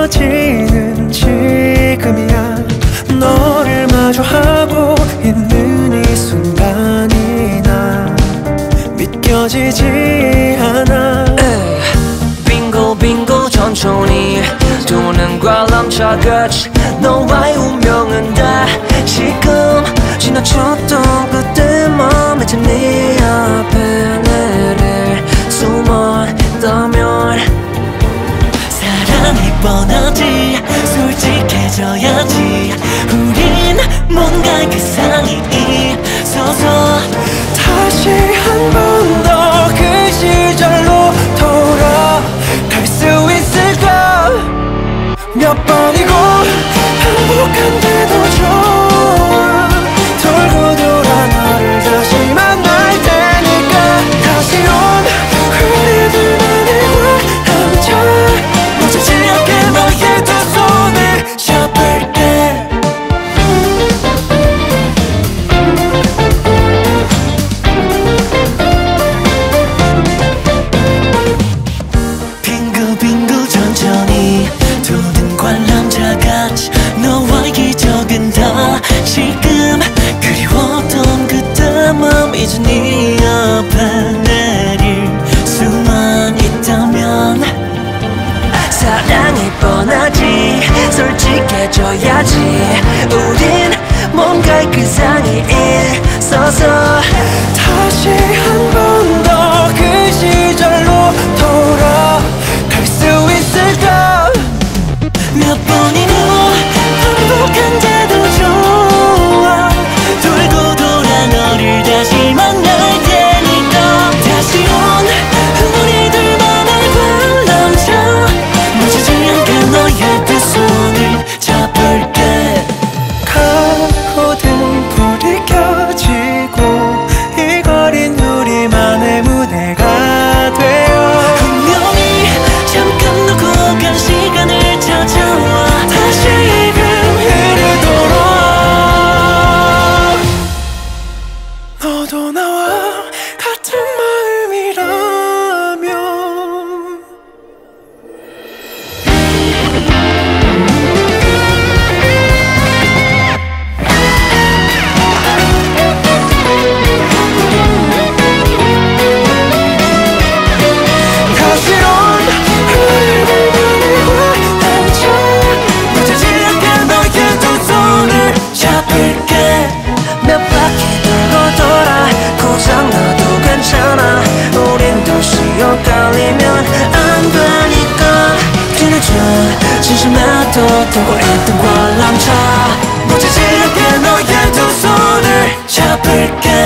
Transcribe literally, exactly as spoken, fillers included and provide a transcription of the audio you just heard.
느껴지는 지금이야. 너를 마주하고 있는 이 순간이 나 믿겨지지 않아. 빙글빙글 천천히 도는 관람차같이 너와의 운명은 다시금 지나쳤던 그때만 이제 네 앞에 내릴 수만 있다면 사랑이 뻔하지 솔직해져야지. 우린 뭔가 그 상이 있어서 다시 한 번 더 그 시절로 돌아갈 수 있을까. 몇 번이고 반복한데도 좋아. 돌고 돌아 너를 다시 만날 테니까. 다시 온 우리들만의 관람차 놓치지 않게 너의 두 손을 잡을게. 빙글빙글 천천히 도는 관람차같이 너와의 기적은 다시금 그리웠던 그때만 이제 네 앞에 내릴 수만 있다면 사랑이 뻔하지 솔직해져야지. 우린 뭔가 그 상이 있어서 다시 한 번 더 그 시절로 돌아갈 수 있을까. 몇 번이고 반복한데도 좋아. 돌고 돌아 너를 다시 만날 테니까. 다시 온 우리들만의 관람차 놓치지 않게 너의 두 손을 잡을게. 가로등 불이 켜지고 이 거린 우리만의 무대가 되어 분명히 잠깐 놓고 간 시간을 찾아와 다시금 흐르도록. 너도 나와 같은 마음이라면 다시 온 우리들만의 관람차 놓치지 않게 너의 두 손을 잡을게. 몇 바퀴 돌고 돌아 고장나도 괜찮아. 우린 다시 엇갈리면 안 되니까. 뒤늦은 진심에도 돌고 있던 관람차 놓치지 않게 너의 두 손을 잡을게.